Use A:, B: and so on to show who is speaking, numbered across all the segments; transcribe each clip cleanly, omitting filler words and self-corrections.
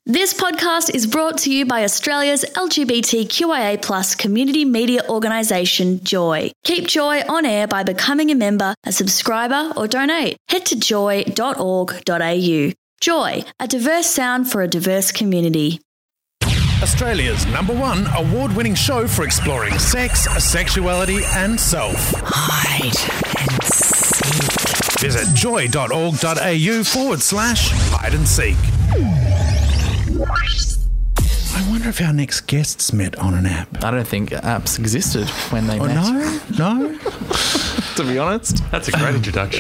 A: This podcast is brought to you by Australia's LGBTQIA+ community media organisation, Joy. Keep Joy on air by becoming a member, a subscriber or donate. Head to joy.org.au. Joy, a diverse sound for a diverse community.
B: Australia's #1 award-winning show for exploring sex, sexuality and self.
C: Hide and seek.
B: Visit joy.org.au/hide and seek. I wonder if our next guests met on an app.
D: I don't think apps existed when they met.
B: No?
D: To be honest.
E: That's a great introduction.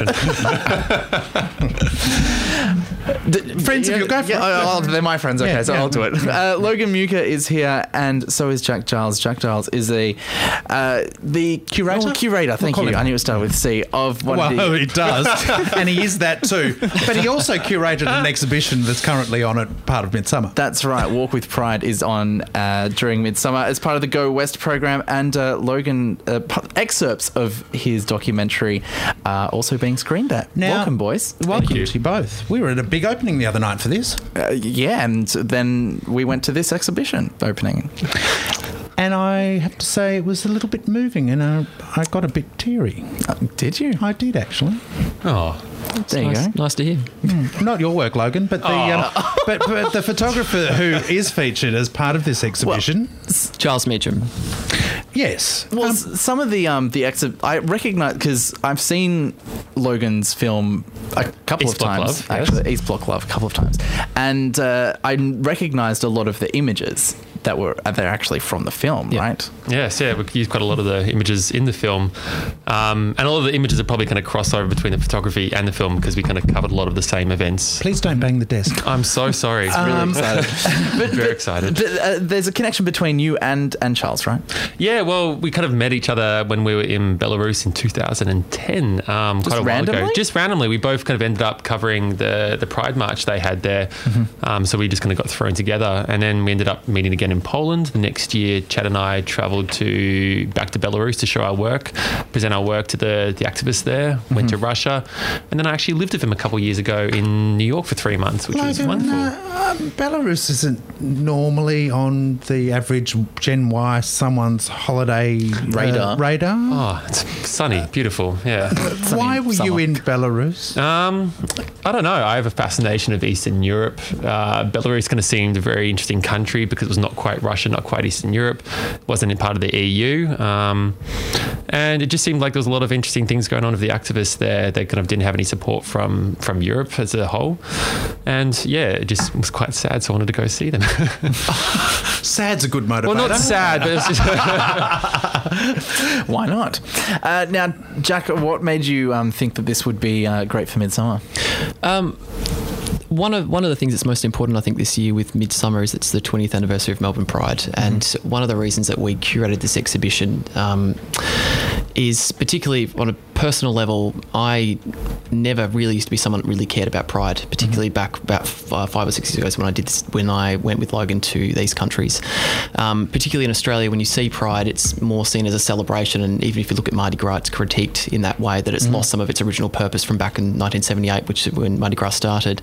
B: Friends of your go for it.
D: They're my friends. Okay, so I'll do it. Logan Muka is here, and so is Jack Giles. Jack Giles is the curator. Curator. Thank you. I knew it started with C. Of one of the...
B: Well, it does, and he is that too. But he also curated an exhibition that's currently on at part of Midsummer.
D: That's right. Walk with Pride is on during Midsummer as part of the Go West program, and Logan excerpts of his documentary also being screened at.
B: Now,
D: welcome, boys.
B: Welcome to you both. We were at a big opening the other night for this.
D: Yeah, and then we went to this exhibition opening.
B: And I have to say it was a little bit moving, and I got a bit teary.
D: Did you?
B: I did, actually.
E: Oh,
D: there you go.
C: Nice to hear.
B: Not your work, Logan, but the but the photographer who is featured as part of this exhibition.
C: Charles Meacham.
B: Yes.
D: Well, some of the I recognise because I've seen Logan's film a couple
E: East
D: of
E: Block
D: times.
E: Love, yes.
D: Actually, East Block Love a couple of times, and I recognised a lot of the images that they're actually from the film, right?
E: yes, yeah. We've used quite a lot of the images in the film, and a lot of the images are probably kind of crossover between the photography and the film because we kind of covered a lot of the same events.
B: Please don't bang the desk.
E: I'm so sorry. Really excited. Very excited.
D: But, there's a connection between you and Charles, right?
E: Yeah, well, we kind of met each other when we were in Belarus in 2010, quite a while
D: randomly?
E: ago. Just randomly. We both kind of ended up covering the Pride March they had there. Mm-hmm. So we just kind of got thrown together, and then we ended up meeting again in Poland. The next year, Chad and I travelled back to Belarus to show our work, present our work to the activists there, went to Russia, and then I actually lived with him a couple of years ago in New York for 3 months, which was wonderful.
B: Belarus isn't normally on the average Gen Y someone's holiday radar.
E: Oh, it's sunny, beautiful, yeah.
B: Why were you in Belarus?
E: I don't know. I have a fascination of Eastern Europe. Belarus kind of seemed a very interesting country because it was not quite Russia, not quite Eastern Europe. It wasn't in part of the EU. And it just seemed like there was a lot of interesting things going on with the activists there. They kind of didn't have any support from Europe as a whole. And yeah, it just was quite sad, so I wanted to go see them.
B: Sad's a good motivator.
E: Well, not sad, but it's just...
D: Why not? Now, Jack, what made you think that this would be great for Midsummer?
C: One of the things that's most important, I think, this year with Midsummer is it's the 20th anniversary of Melbourne Pride. And one of the reasons that we curated this exhibition is particularly on a personal level, I never really used to be someone that really cared about Pride, particularly back about 5 or 6 years ago when I did this, when I went with Logan to these countries. Particularly in Australia, when you see Pride, it's more seen as a celebration, and even if you look at Mardi Gras, it's critiqued in that way that it's lost some of its original purpose from back in 1978, which is when Mardi Gras started.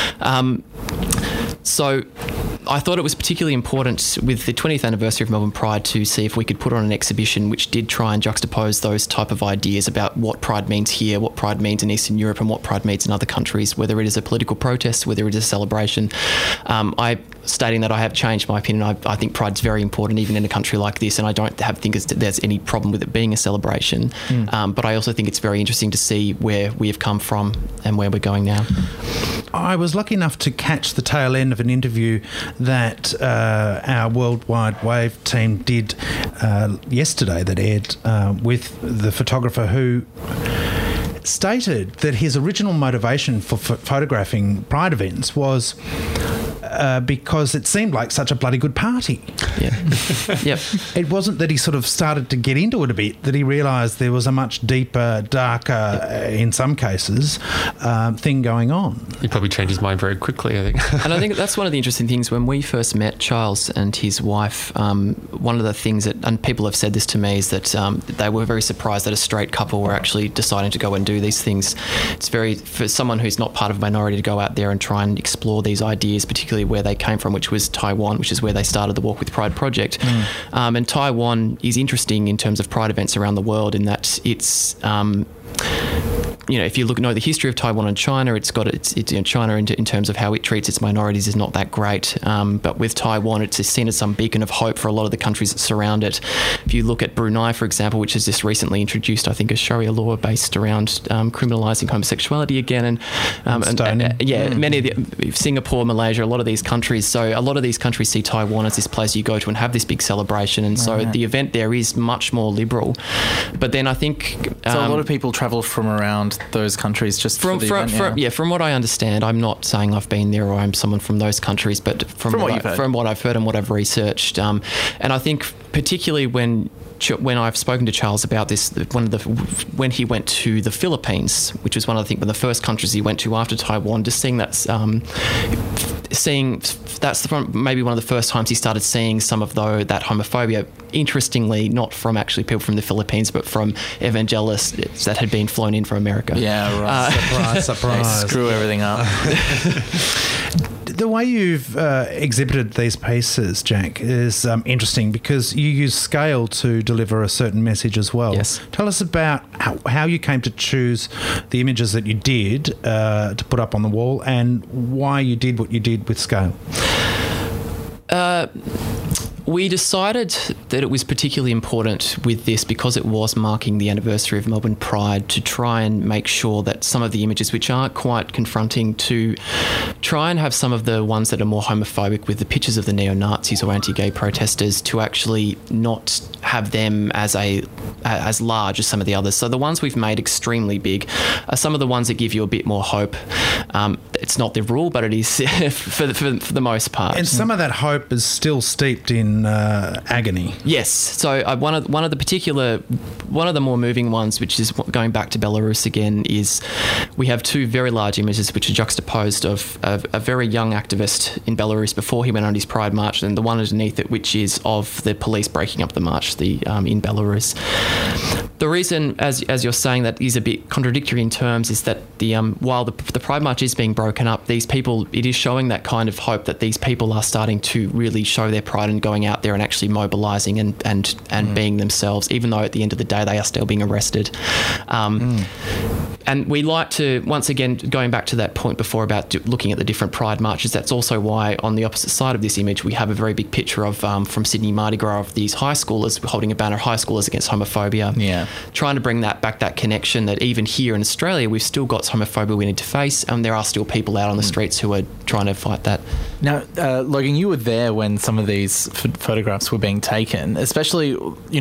C: So I thought it was particularly important with the 20th anniversary of Melbourne Pride to see if we could put on an exhibition which did try and juxtapose those type of ideas about what Pride means here, what Pride means in Eastern Europe, and what Pride means in other countries, whether it is a political protest, whether it is a celebration. Stating that I have changed my opinion. I think Pride's very important even in a country like this, and I don't think there's any problem with it being a celebration. But I also think it's very interesting to see where we have come from and where we're going now.
B: I was lucky enough to catch the tail end of an interview that our Worldwide Wave team did yesterday that aired with the photographer who stated that his original motivation for photographing Pride events was because it seemed like such a bloody good party.
C: Yeah. Yep.
B: It wasn't that he sort of started to get into it a bit, that he realised there was a much deeper, darker, in some cases, thing going on.
E: He probably changed his mind very quickly, I think.
C: And I think that's one of the interesting things. When we first met Charles and his wife, one of the things that, and people have said this to me, is that they were very surprised that a straight couple were actually deciding to go and do these things. It's very, for someone who's not part of a minority to go out there and try and explore these ideas, particularly particularly where they came from, which was Taiwan, which is where they started the Walk with Pride project. And Taiwan is interesting in terms of Pride events around the world in that it's... if you know the history of Taiwan and China, it's China in terms of how it treats its minorities is not that great. But with Taiwan, it's seen as some beacon of hope for a lot of the countries that surround it. If you look at Brunei, for example, which has just recently introduced, I think, a Sharia law based around criminalising homosexuality again, many of the Singapore, Malaysia, a lot of these countries. So a lot of these countries see Taiwan as this place you go to and have this big celebration, and so the event there is much more liberal. But then I think
D: so a lot of people travel from around those countries just for the event,
C: from what I understand. I'm not saying I've been there or I'm someone from those countries, but from what I've heard and what I've researched, and I think particularly when I've spoken to Charles about this, when he went to the Philippines, which was one of the first countries he went to after Taiwan, just seeing that's maybe one of the first times he started seeing some of that homophobia. Interestingly, not from actually people from the Philippines, but from evangelists that had been flown in from America.
D: Yeah, right.
B: Surprise.
D: Screw everything up.
B: The way you've exhibited these pieces, Jack, is interesting because you use scale to deliver a certain message as well.
C: Yes.
B: Tell us about how you came to choose the images that you did to put up on the wall and why you did what you did with scale.
C: We decided that it was particularly important with this because it was marking the anniversary of Melbourne Pride to try and make sure that some of the images, which are quite confronting, to try and have some of the ones that are more homophobic with the pictures of the neo-Nazis or anti-gay protesters to actually not have them as large as some of the others. So the ones we've made extremely big are some of the ones that give you a bit more hope. It's not the rule, but it is for the most part.
B: And some of that hope is still steeped in agony.
C: Yes. So one of the more moving ones, which is going back to Belarus again, is we have two very large images which are juxtaposed of a very young activist in Belarus before he went on his Pride March, and the one underneath it, which is of the police breaking up the march in Belarus. The reason, as you're saying, that is a bit contradictory in terms is that while the Pride March is being broken up, it is showing that kind of hope that these people are starting to really show their pride and going out there and actually mobilising and being themselves, even though at the end of the day they are still being arrested. And we like to, once again, going back to that point before about looking at the different Pride marches, that's also why on the opposite side of this image we have a very big picture of from Sydney Mardi Gras of these high schoolers holding a banner, high schoolers against homophobia.
D: Yeah.
C: Trying to bring that connection that even here in Australia we've still got homophobia we need to face, and there are still people out on the streets who are trying to fight that.
D: Now, Logan, you were there when some of these photographs were being taken, especially,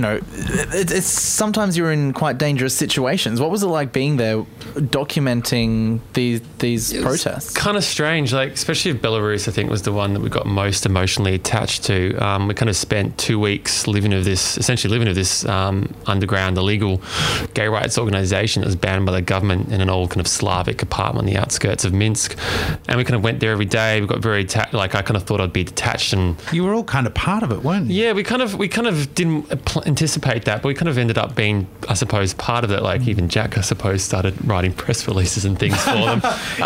D: it's sometimes you're in quite dangerous situations. What was it like being there documenting these protests?
E: Kind of strange, especially Belarus, I think, was the one that we got most emotionally attached to. We kind of spent 2 weeks living with this underground illegal gay rights organisation that was banned by the government in an old kind of Slavic apartment on the outskirts of Minsk. And we kind of went there every day. We got very I kind of thought I'd be detached, and
B: you were all kind of part of it, weren't you?
E: Yeah, we kind of didn't anticipate that, but we kind of ended up being, I suppose, part of it. Even Jack, I suppose, started writing press releases and things for them.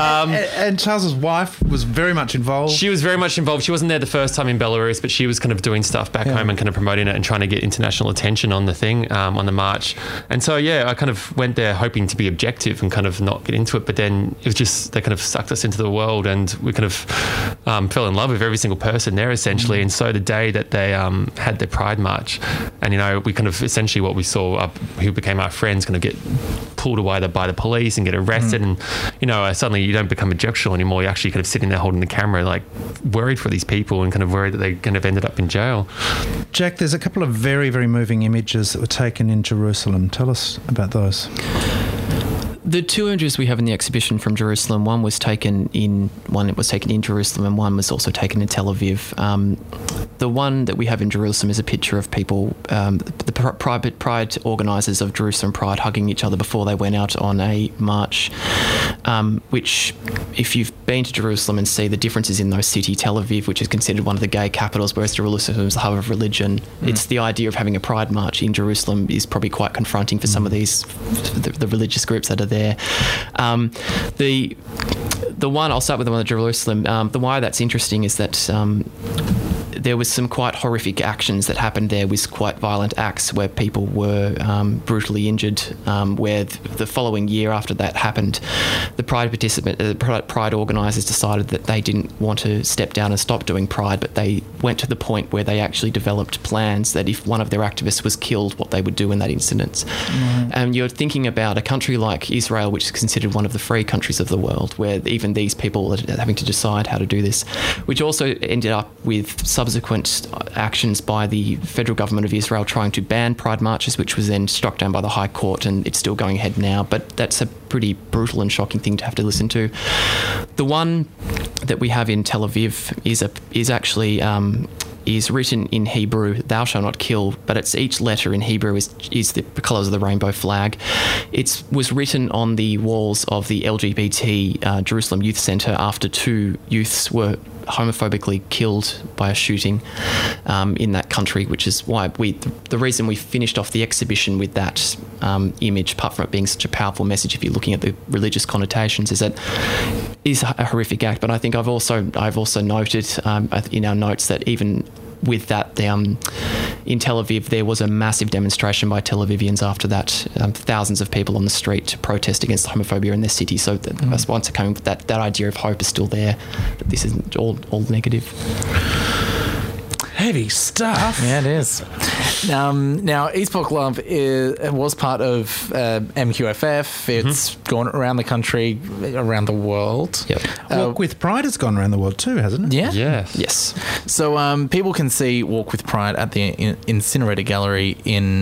B: And Charles's wife was very much involved.
E: She was very much involved. She wasn't there the first time in Belarus, but she was kind of doing stuff back home and kind of promoting it and trying to get international attention on the thing, on the march. And so, I kind of went there hoping to be objective and kind of not get into it, but then it was just, they kind of sucked us into the world, and we kind of fell in love with every single person there, essentially. And so the day that they had their Pride March, and, we kind of essentially what we saw, who became our friends, kind of get pulled away by the police and get arrested. And, suddenly you don't become objectionable anymore. You're actually kind of sitting there holding the camera, worried for these people and kind of worried that they kind of ended up in jail.
B: Jack, there's a couple of very, very moving images that were taken in Jerusalem. Tell us about those.
C: The two images we have in the exhibition from Jerusalem, one was taken in Jerusalem, and one was also taken in Tel Aviv. The one that we have in Jerusalem is a picture of people, the Pride organisers of Jerusalem Pride, hugging each other before they went out on a march, which, if you've been to Jerusalem and see the differences in those cities, Tel Aviv, which is considered one of the gay capitals, whereas Jerusalem is the hub of religion, it's the idea of having a Pride march in Jerusalem is probably quite confronting for some of these, the religious groups that are there. I'll start with the one at Jerusalem. The why that's interesting is that there was some quite horrific actions that happened there, with quite violent acts where people were brutally injured, where the following year after that happened, the Pride organisers decided that they didn't want to step down and stop doing Pride, but they went to the point where they actually developed plans that if one of their activists was killed, what they would do in that incident. And you're thinking about a country like Israel, which is considered one of the free countries of the world, where even these people are having to decide how to do this, which also ended up with subsequent actions by the federal government of Israel trying to ban Pride marches, which was then struck down by the High Court, and it's still going ahead now. But that's a pretty brutal and shocking thing to have to listen to. The one that we have in Tel Aviv is written in Hebrew, "Thou shalt not kill," but it's each letter in Hebrew is the colours of the rainbow flag. It was written on the walls of the LGBT Jerusalem Youth Centre after 2 youths were homophobically killed by a shooting in that country, which is why the reason we finished off the exhibition with that image, apart from it being such a powerful message if you're looking at the religious connotations, is that is a horrific act. But I think I've also noted in our notes that even with that, in Tel Aviv, there was a massive demonstration by Tel Avivians after that. Thousands of people on the street to protest against homophobia in their city. So that's once again, that idea of hope is still there, that this isn't all negative.
B: Heavy stuff.
D: Yeah, it is. Now, East Block Love was part of MQFF. It's gone around the country, around the world.
C: Yep.
B: Walk with Pride has gone around the world too, hasn't it?
D: Yeah.
C: Yes.
D: So people can see Walk with Pride at the Incinerator Gallery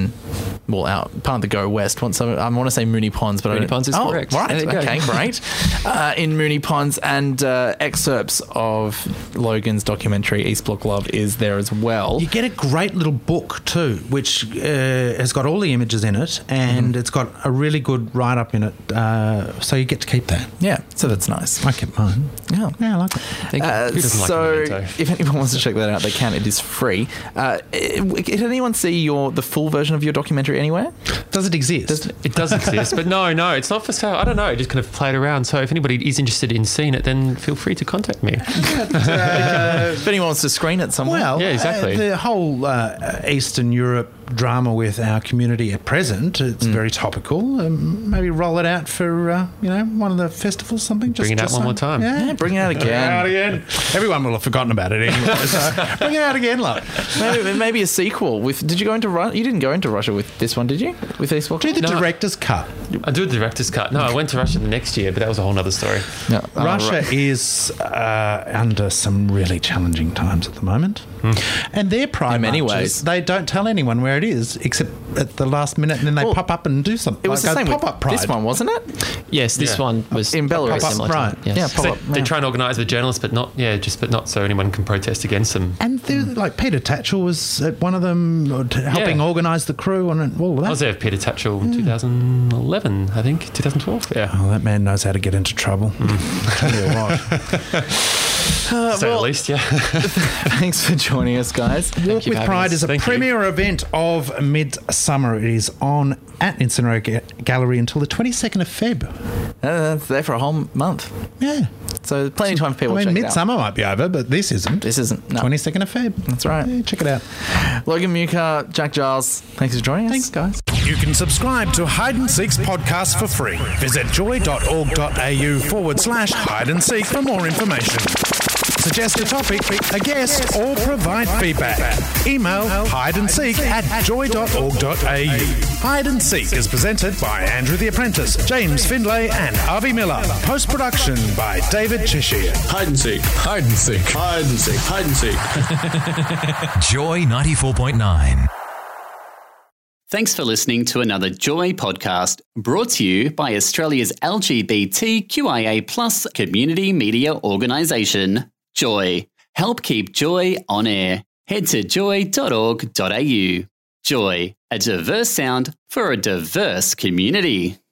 D: out part of the Go West. I want to say Moonee Ponds, but
C: Moonee Ponds is correct.
D: Right.
C: There you go.
D: Okay, great. In Moonee Ponds, and excerpts of Logan's documentary East Block Love is there as well.
B: You get a great little book too, which has got all the images in it, and it's got a really good write-up in it, so you get to keep that.
D: Yeah, so that's nice.
B: I kept mine.
D: Yeah,
B: I like it.
C: Thank you.
E: Who doesn't like
D: So
E: Memento?
D: if anyone wants to check that out, they can. It is free. Did anyone see the full version of your documentary anywhere?
B: Does it exist?
E: It does exist, but no, it's not for sale. I don't know. I just kind of played around. So if anybody is interested in seeing it, then feel free to contact me.
D: If anyone wants to screen it somewhere.
B: Well,
E: Yeah, exactly.
B: The whole Eastern Europe drama with our community at present, it's very topical. Maybe roll it out for one of the festivals, something.
E: Bring it out one more time.
D: Yeah, bring it out again.
B: Everyone will have forgotten about it anyway. So bring it out again, love.
D: Maybe a sequel. Did you go into Russia? You didn't go into Russia with this one, did you? With East Block?
B: Do the
E: No.
B: director's cut.
E: I do a director's cut. No, I went to Russia the next year, but that was a whole other story.
D: No.
B: Russia is under some really challenging times at the moment. And their pride
D: In many
B: marches,
D: ways.
B: they don't tell anyone where it is, except at the last minute, and then they
D: Well,
B: pop up and do something.
D: It was the
B: like
D: same
B: a
D: with
B: pop-up pride.
D: this one, wasn't it?
C: Yes, this
E: Yeah.
C: one was
D: In Belarus.
C: very similar to
B: Right.
C: that, yes.
D: Yeah,
E: So
D: pop-up.
E: they try and organise with journalists, but not so anyone can protest against them.
B: And like Peter Tatchell was at one of them, helping
E: Yeah.
B: organise the crew and all of that.
E: I was there with Peter Tatchell in 2011, I think, 2012. Yeah.
B: Oh, that man knows how to get into trouble. Tell you what.
E: So at least, yeah.
D: Thanks for joining us, guys.
B: Walk
C: you
B: with
C: for having
B: Pride
C: us.
B: is a
E: Thank you.
B: premier event of Midsummer. It is on at Incinerator Gallery until the 22nd of Feb.
D: It's there for a whole month.
B: Yeah.
D: So plenty of time for people
B: I
D: to
B: mean,
D: check it out.
B: Midsummer might be over, but this isn't.
D: This isn't. No.
B: 22nd of Feb.
D: That's right.
B: Yeah, check it out.
D: Logan Muka, Jack Giles, thanks for joining us.
B: Thanks, guys.
F: You can subscribe to Hide and Seek's podcast for free. Visit joy.org.au/hide and seek for more information. Suggest a topic, a guest, or provide feedback. Email hideandseek@joy.org.au. Hide and Seek is presented by Andrew the Apprentice, James Findlay, and Avi Miller. Post-production by David Cheshire.
G: Hide and seek. Hide and seek. Hide and seek. Hide and seek.
H: Joy 94.9.
I: Thanks for listening to another Joy podcast brought to you by Australia's LGBTQIA+ community media organisation, Joy. Help keep Joy on air. Head to joy.org.au. Joy, a diverse sound for a diverse community.